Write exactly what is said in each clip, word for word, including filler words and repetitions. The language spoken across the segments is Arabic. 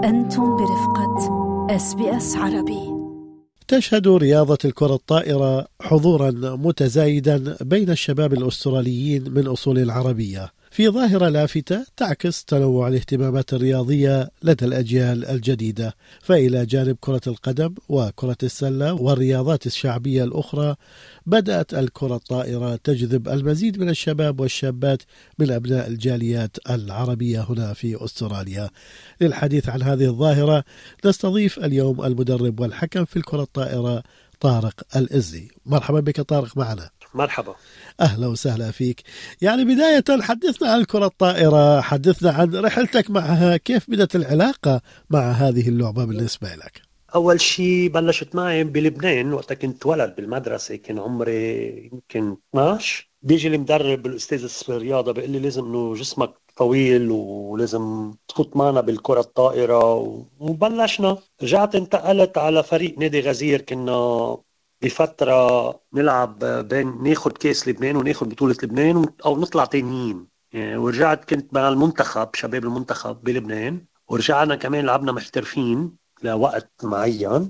أنتم برفقة إس بي إس عربي. تشهد رياضة الكرة الطائرة حضورا متزايدا بين الشباب الأستراليين من أصول عربية، في ظاهرة لافتة تعكس تنوع الاهتمامات الرياضية لدى الأجيال الجديدة. فإلى جانب كرة القدم وكرة السلة والرياضات الشعبية الأخرى، بدأت الكرة الطائرة تجذب المزيد من الشباب والشابات من أبناء الجاليات العربية هنا في أستراليا. للحديث عن هذه الظاهرة نستضيف اليوم المدرب والحكم في الكرة الطائرة طارق الإزي. مرحبا بك طارق معنا. مرحبا، أهلا وسهلا فيك. يعني بداية حدثنا عن الكرة الطائرة، حدثنا عن رحلتك معها، كيف بدأت العلاقة مع هذه اللعبة بالنسبة لك؟ أول شيء بلشت معي بلبنان وقت كنت ولد بالمدرسة، كان عمري يمكن اثناشر. بيجي المدرب الأستاذ الرياضة بيقول لي لازم إنه جسمك طويل ولازم تفوت معنا بالكرة الطائرة، وبلشنا. رجعت انتقلت على فريق نادي غزير، كنا بفترة نلعب بين ناخد كاس لبنان وناخد بطولة لبنان أو نطلع تانيين يعني. ورجعت كنت مع المنتخب، شباب المنتخب بلبنان، ورجعنا كمان لعبنا محترفين لوقت معين.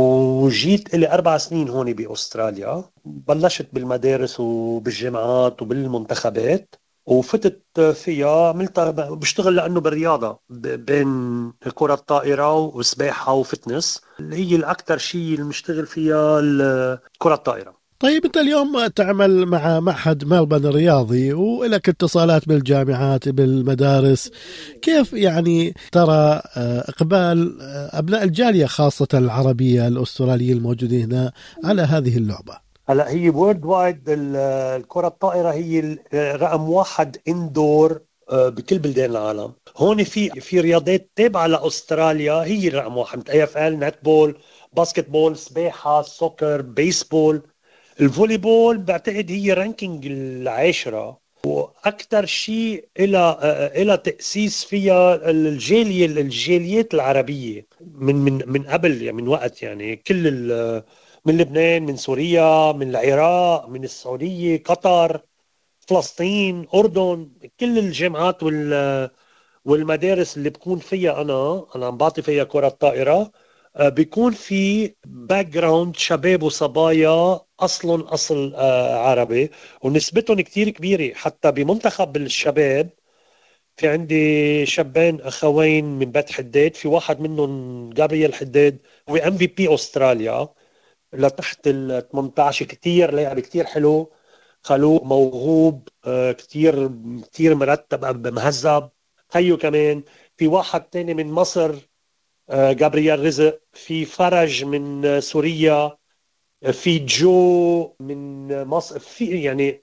وجيت إلي أربع سنين هون بأستراليا، بلشت بالمدارس وبالجامعات وبالمنتخبات، وفتت فيها عملتها بشتغل لأنه بالرياضة بين كرة الطائرة وسباحة وفتنس، اللي هي الأكثر شيء اللي مشتغل فيها الكرة الطائرة. طيب أنت اليوم تعمل مع معهد ملبن الرياضي ولك اتصالات بالجامعات بالمدارس، كيف يعني ترى إقبال أبناء الجالية خاصة العربية الأستراليين الموجودين هنا على هذه اللعبة؟ هلا هي وورد وايد الكرة الطائرة هي رقم واحد اندور بكل بلدان العالم. هون في في رياضات تابعة لأستراليا هي الرقم واحد، اي اف ال، نتبول، باسكت بول، سباحة، سوكر، بيسبول. الفولي بول بعتقد هي رانكينج العاشرة، واكثر شيء إلى إلى تأسيس فيها الجالية الجاليات العربية من من من قبل يعني، من وقت يعني كل من لبنان، من سوريا، من العراق، من السعودية، قطر، فلسطين، أردن. كل الجامعات وال والمدارس اللي بكون فيها أنا أنا عم بعطي فيها كرة طائرة، بيكون في باك جراوند شباب وصبايا أصلهم أصل عربي، ونسبتهم كتير كبيرة. حتى بمنتخب الشباب في عندي شابين أخوين من بيت حداد، في واحد منهم جابرييل حداد هو ام في بي أستراليا لتحت ال ثمانية عشر. كتير لاعب كتير حلو، خلوق موهوب، كتير كتير مرتب مهذب. خيو كمان في واحد تاني من مصر جابرييل رزق، في فرج من سوريا، في جو من مصر، في يعني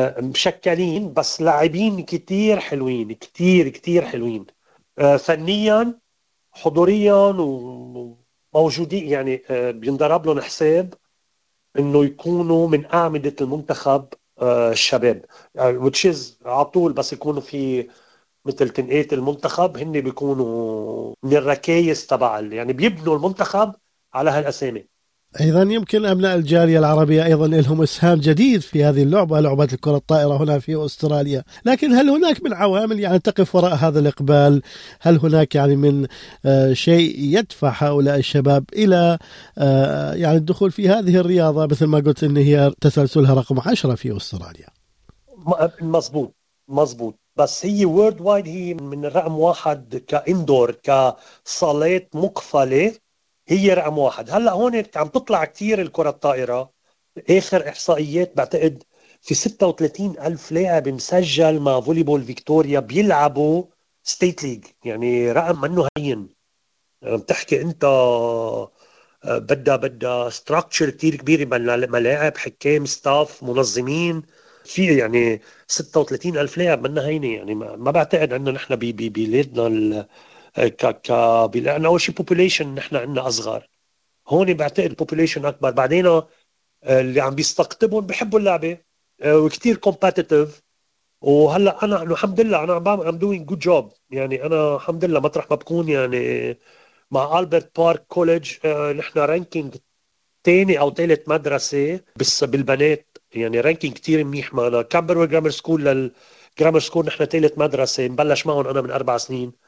مشكلين بس لاعبين كتير حلوين، كتير كتير حلوين فنيا حضوريا وموجودين يعني. بينضرب لهم حساب انه يكونوا من اعمدة المنتخب الشباب، which is على طول بس يكونوا في مثل تنقية المنتخب، هن بيكونوا من الركايز تبع يعني بيبنوا المنتخب على هالأسامي. أيضا يمكن أبناء الجالية العربية أيضا لهم إسهام جديد في هذه اللعبة، لعبة الكرة الطائرة هنا في أستراليا. لكن هل هناك من عوامل يعني تقف وراء هذا الإقبال؟ هل هناك يعني من آه شيء يدفع هؤلاء الشباب إلى آه يعني الدخول في هذه الرياضة، مثل ما قلت إن هي تسلسلها رقم عشرة في أستراليا؟ مزبوط مزبوط، بس هي وورد وايد، هي من الرقم واحد كاندور كصالات مقفلة، هي رقم واحد. هلأ هون عم تطلع كتير الكرة الطائرة، آخر إحصائيات بعتقد في ستة وثلاثين ألف لاعب مسجل مع فوليبول فيكتوريا بيلعبوا ستيت ليج، يعني رقم منه هين. عم تحكي أنت بدها بدها ستراكتشر كتير كبيرة، ملاعب، حكام، ستاف، منظمين، في يعني ستة وثلاثين ألف لاعب منها هينة يعني. ما بعتقد عندنا نحن ببلادنا ك ك لأن أول شيء population نحن عندنا أصغر، هون بعتقد population أكبر. بعدين اللي عم بيستقطبهم بيحبوا اللعبة وكتير competitive. وهلا أنا الحمد لله أنا عم بعمل I'm doing good job يعني. أنا الحمد لله مطرح ما بكون يعني مع ألبرت بارك كوليدج، نحن رانكينج تاني أو ثالث مدرسة بس بالبنات، يعني رانكينج كتير منيح معنا. كامبرويل جرامر سكول للجرامر سكول نحن ثالث مدرسة، مبلش معهم أنا من أربع سنين.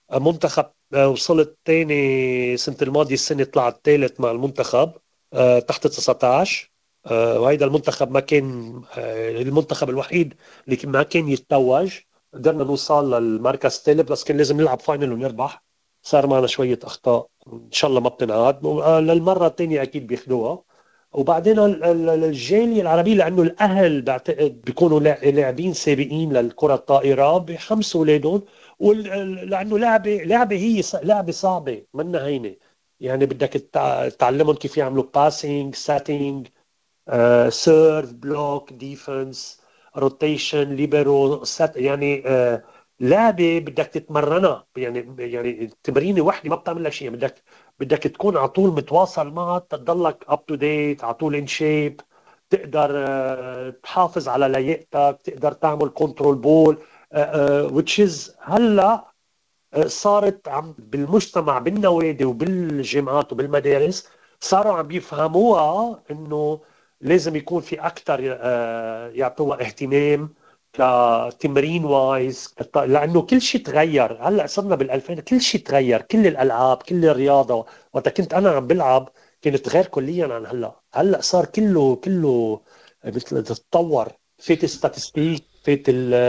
منتخب وصلت تاني سنة الماضية، السنة طلعت ثالث مع المنتخب تحت تسعة عشر. وهيدا المنتخب ما كان المنتخب الوحيد اللي ما كان يتوج. قدرنا نوصل للمركز الثالث بس كان لازم نلعب فاينل ونربح. صار معنا شوية أخطاء إن شاء الله ما بتنعاد، للمرة الثانية أكيد بياخدوها. وبعدين الجالية العربية لأنه الأهل بعتقد بيكونوا لاعبين سابقين للكرة الطائرة بحمسوا أولادهم، لأنه لعبة لعبة هي لعبة صعبة منا هينة. يعني بدك تعلمهم كيف يعملوا باسينج، ساتينج، سيرف، بلوك، ديفنس، روتيشن، ليبرو، سات. يعني uh, لعبة بدك تتمرنها. يعني يعني تمرينة واحدة ما بتعمل لك شيء. بدك بدك تكون على طول متواصل معها تضلك اب تو ديت، على طول ان شيب، تقدر uh, تحافظ على لياقتك، تقدر تعمل كنترول بول. which is هلا صارت عم بالمجتمع بالنوادي وبالجامعات وبالمدارس صاروا عم بيفهموها انه لازم يكون في اكثر يعطوها اهتمام كتمرين وايز، لانه كل شيء تغير. هلا صرنا بالألفين كل شيء تغير، كل الالعاب، كل الرياضه. وقت كنت انا عم بلعب كانت غير كليا عن هلا. هلا صار كله كله مثل تتطور. فات الستاتستيك، فات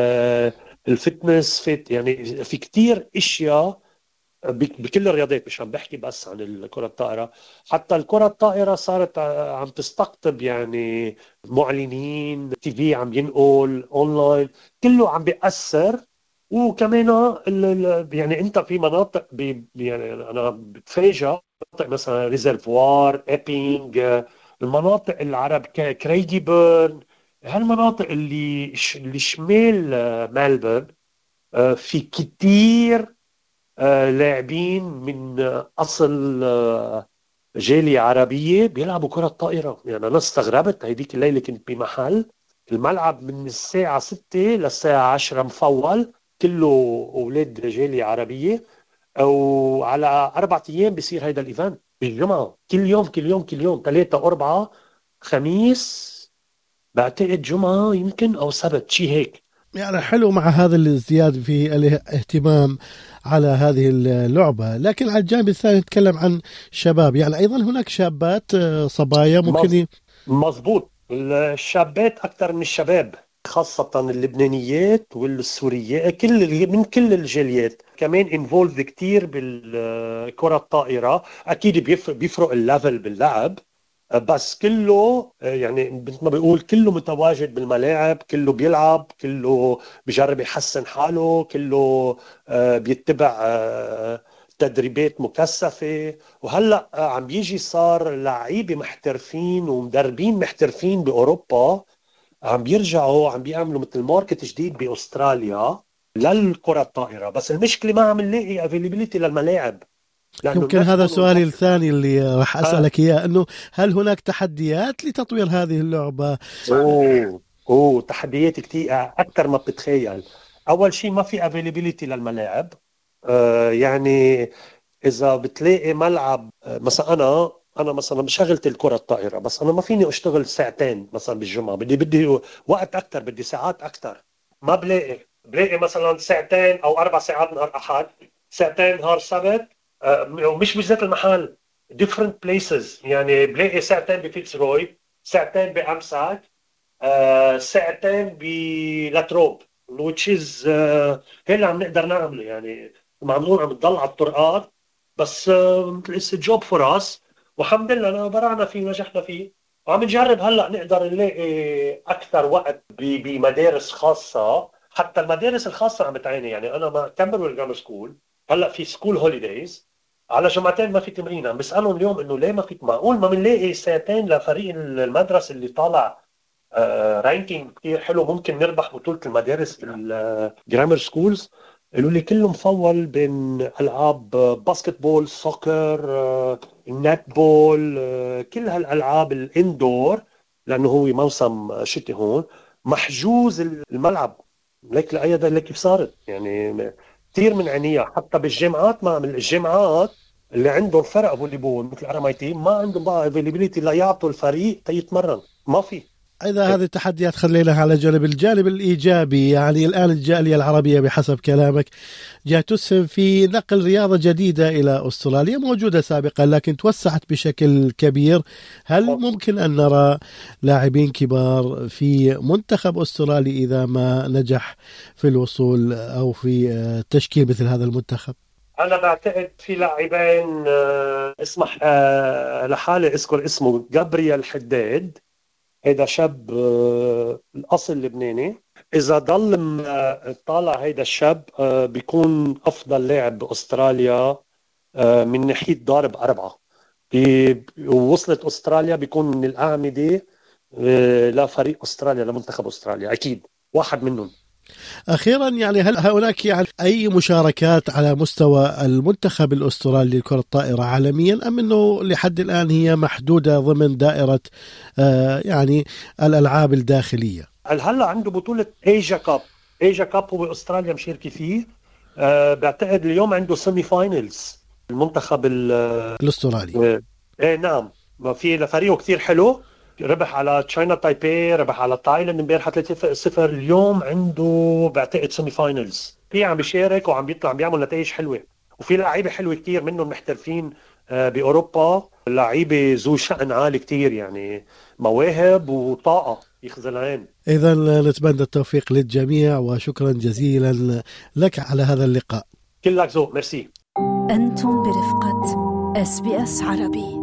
الفتنس، فات يعني في كتير اشياء بكل الرياضات. مش عم بحكي بس عن الكرة الطائرة، حتى الكرة الطائرة صارت عم تستقطب يعني معلنين، تي في عم ينقل اونلاين، كله عم بيأثر. وكمان يعني انت في مناطق بي يعني انا بتفاجئ مناطق مثلا ريزرفوار، ايبينج، المناطق العرب كريجي بيرن، هالمناطق اللي اللي شمال ملبورن في كتير لاعبين من أصل جالية عربية بيلعبوا كرة طائرة. يعني أنا استغربت هيديك الليلة كنت بمحل الملعب من الساعة ستة للساعة عشرة مفول، كله أولاد جالية عربية. وعلى أربعة أيام بيصير هيدا الإيفنت بالجمعة، كل يوم كل يوم كل يوم، ثلاثة أربعة خميس، بعتقد جمعة يمكن أو سبت، شي هيك. يعني حلو مع هذا الازدياد في الاهتمام على هذه اللعبة. لكن على الجانب الثاني نتكلم عن شباب، يعني أيضا هناك شابات صبايا ممكن. مظبوط، الشابات أكثر من الشباب، خاصة اللبنانيات والسوريات، كل من كل الجاليات كمان انفولد كتير بالكرة الطائرة. أكيد بيفرق بيفرق الليفل باللعب، بس كله يعني مثل ما بيقول كله متواجد بالملاعب، كله بيلعب، كله بيجرب يحسن حاله، كله بيتبع تدريبات مكثفة. وهلأ عم بيجي صار لعيبة محترفين ومدربين محترفين بأوروبا عم بيرجعوا عم بيعملوا مثل ماركت جديد بأستراليا للكرة الطائرة. بس المشكلة ما عم نلاقي افيلابيليتي للملاعب. يمكن هذا سؤالي الثاني اللي راح أسألك إياه، آه. أنه هل هناك تحديات لتطوير هذه اللعبة؟ أوه أوه تحديات كتير أكثر ما بتتخيل. أول شيء ما في افيلابيليتي للملاعب. آه يعني إذا بتلاقي ملعب مثلا، أنا أنا مثلا بشغلت الكرة الطائرة، بس أنا ما فيني أشتغل ساعتين مثلا بالجمعة، بدي بدي وقت أكثر، بدي ساعات أكثر. ما بلاقي بلاقي مثلا ساعتين أو أربع ساعات نهار أحد، ساعتين نهار سبت. ومش بذات المحل، different places. يعني بلاقي ساعتين بفيتسروي، ساعتين بأمساك، آه ساعتين بلاتروب، which is آه هي اللي عم نقدر نعمله. يعني معمول عم تضل على الطرقات، بس آه it's a job for us. والحمد لله أنا برعنا فيه، نجحنا فيه، وعم نجرب هلأ نقدر نلاقي أكثر وقت بمدارس خاصة. حتى المدارس الخاصة عم بتعاني. يعني أنا مع كامبرويل جرامر سكول هلأ في سكول هوليديز على جمعتين ما في تمرين. عم بسألهم اليوم إنه ليه ما في، معقول ما بنلاقي ساعتين لفريق المدرسة اللي طالع آه رانكينج كتير حلو ممكن نربح بطولة المدارس الجرامر سكولز؟ قالوا لي كله مفول بين ألعاب باسكت بول، سوكر، آه النت بول، آه كل هالألعاب الاندور، لأنه هو موسم شتي هون محجوز الملعب. ليك لأيدا ليك كيف صارت يعني كتير من عينيها. حتى بالجامعات، ما من الجامعات اللي عندهم فرق فولي بول مثل ار ام اي تي ما عندهم بقى افيلابيليتي لا يعطوا الفريق تيتمرن، ما في. إذا هذه التحديات خليناها على جانب، الجانب الإيجابي يعني الآن الجالية العربية بحسب كلامك جاء تسهم في نقل رياضة جديدة إلى أستراليا موجودة سابقا لكن توسعت بشكل كبير. هل ممكن أن نرى لاعبين كبار في منتخب أسترالي إذا ما نجح في الوصول أو في تشكيل مثل هذا المنتخب؟ أنا بعتقد في لاعبين اسمح لحالي أذكر اسمه جابرييل حداد، هيدا شاب الأصل لبناني، إذا ضل طالع هيدا الشاب بيكون أفضل لاعب بأستراليا من ناحية ضارب أربعة. ووصلت أستراليا بيكون من الأعمدة لفريق أستراليا لمنتخب أستراليا، أكيد واحد منهم. أخيرا يعني هل هناك يعني أي مشاركات على مستوى المنتخب الأسترالي لكرة الطائرة عالميا أم أنه لحد الآن هي محدودة ضمن دائرة آه يعني الألعاب الداخلية؟ هلا عنده بطولة ايجا كاب، ايجا كاب هو أستراليا مشاركة فيه. آه بعتقد اليوم عنده سيمي فاينلز المنتخب الأسترالي. ايه نعم، في لفريقه كتير حلو، ربح على تشاينا تايبي، ربح على تايلاند امبارح ثلاثة صفر. اليوم عنده بعتقد سيمي فاينلز، في عم بيشارك وعم بيطلع عم بيعمل نتائج حلوه، وفي لعيبه حلوه كتير منهم محترفين باوروبا، لعيبه ذو شأن عالي كتير، يعني مواهب وطاقه يخزلعين. اذا نتمنى التوفيق للجميع وشكرا جزيلا لك على هذا اللقاء. كلك ذوق، ميرسي. أنتم برفقة إس بي إس عربي.